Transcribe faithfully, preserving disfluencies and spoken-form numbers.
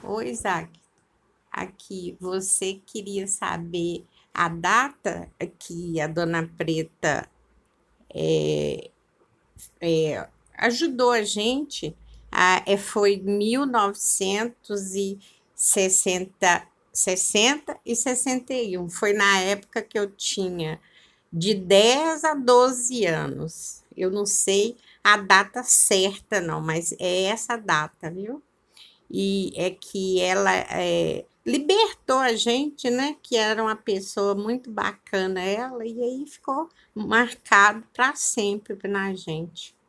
Oi, Isaac. Aqui, você queria saber a data que a Dona Preta é, ajudou a gente? Ah, é, foi mil novecentos e sessenta, sessenta e sessenta e um. Foi na época que eu tinha de dez a doze anos. Eu não sei a data certa, não, mas é essa data, viu? E é que ela é, libertou a gente, né? Que era uma pessoa muito bacana ela, e aí ficou marcado para sempre na gente.